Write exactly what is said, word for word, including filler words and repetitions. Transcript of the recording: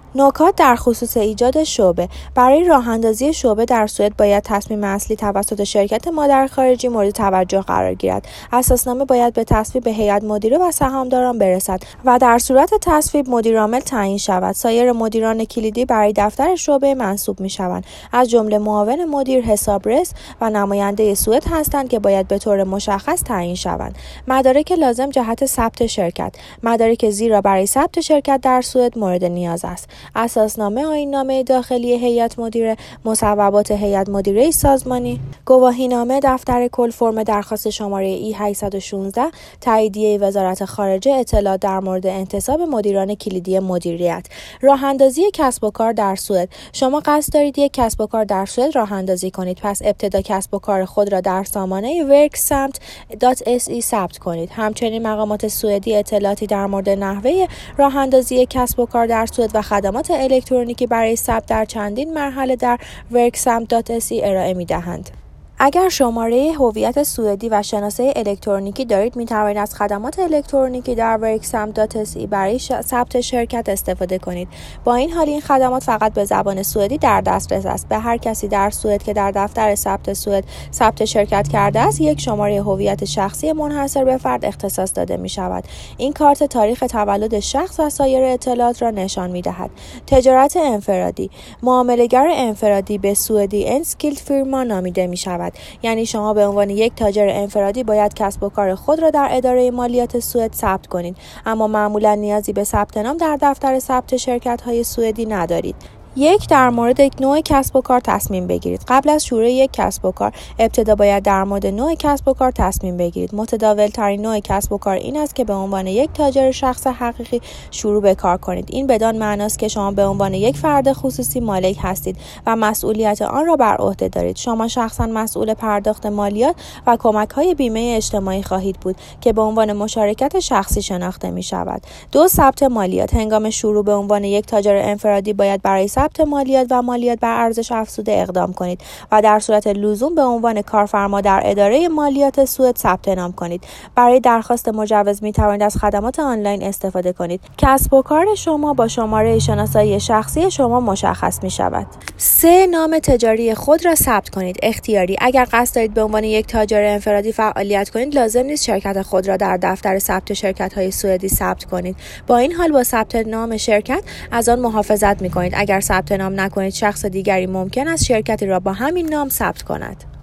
نکات در خصوص ایجاد شعبه. برای راه اندازی شعبه در سوئد باید تصمیم اصلی توسط شرکت مادر خارجی مورد توجه قرار گیرد. اساسنامه باید به تصویب هیئت مدیره و سهامداران برسد و در صورت تصویب مدیرعامل تعیین شود. سایر مدیران کلیدی برای دفتر شعبه منصوب می‌شوند. از جمله معاون مدیر، حسابرس و نماینده سوئد هستند که باید به طور مشخص تعیین شوند. مدارک لازم جهت ثبت شرکت. مدارک زیرا برای ثبت شرکت در سوئد مورد نیاز است: اساسنامه، آیین‌نامه داخلی هیئت مدیره، مصوبات هیئت مدیره سازمانی، گواهینامه دفتر کل، فرم درخواست شماره ای هشتصد و شانزده، تاییدیه وزارت خارجه، اطلاعات در مورد انتصاب مدیران کلیدی مدیریت. راه اندازی کسب و کار در سوئد. شما قصد دارید یک کسب و کار در سوئد راه اندازی کنید. پس ابتدا کسب و کار خود را در سامانه ورکسامت دات اس ای ثبت کنید. همچنین مقامات سوئدی اطلاعاتی در مورد نحوه راه اندازی کسب و کار در سوئد و خدمات الکترونیکی برای ثبت در چندین مرحله در ورکسامت دات اس ای ارائه می‌دهند. اگر شماره هویت سوئدی و شناسه الکترونیکی دارید، می توانید از خدمات الکترونیکی در ورکسامت دات اس ای برای ثبت شرکت استفاده کنید. با این حال این خدمات فقط به زبان سوئدی در دسترس است. به هر کسی در سوئد که در دفتر ثبت سوئد ثبت شرکت کرده است، یک شماره هویت شخصی منحصر به فرد اختصاص داده می شود. این کارت تاریخ تولد شخص و سایر اطلاعات را نشان می دهد. تجارت انفرادی. معامله‌گر انفرادی به سوئدی انسکیلد فیرما نامیده می شود. یعنی شما به عنوان یک تاجر انفرادی باید کسب و کار خود را در اداره مالیات سوئد ثبت کنید، اما معمولا نیازی به ثبت نام در دفتر ثبت شرکت‌های سوئدی ندارید. یک، در مورد نوع کسب و کار تصمیم بگیرید. قبل از شروع یک کسب و کار، ابتدا باید در مورد نوع کسب و کار تصمیم بگیرید. متداول ترین نوع کسب و کار این است که به عنوان یک تاجر شخص حقیقی شروع به کار کنید. این بدان معناست که شما به عنوان یک فرد خصوصی مالک هستید و مسئولیت آن را بر عهده دارید. شما شخصا مسئول پرداخت مالیات و کمک‌های بیمه اجتماعی خواهید بود که به عنوان مشارکت شخصی شناخته می شود. دو، ثبت مالیات. هنگام شروع به عنوان یک تاجر انفرادی باید برای ثبت مالیات و مالیات بر ارزش افزوده اقدام کنید و در صورت لزوم به عنوان کارفرما در اداره مالیات سوئد ثبت نام کنید. برای درخواست مجوز می توانید از خدمات آنلاین استفاده کنید. کسب و کار شما با شماره شناسایی شخصی شما مشخص می شود. سه، نام تجاری خود را ثبت کنید. اختیاری. اگر قصد دارید به عنوان یک تاجر انفرادی فعالیت کنید، لازم نیست شرکت خود را در دفتر ثبت شرکت‌های سوئدی ثبت کنید. با این حال با ثبت نام شرکت از آن محافظت می کنید. اگر ثبت نام نکنید، شخص دیگری ممکن است شرکتی را با همین نام ثبت کند.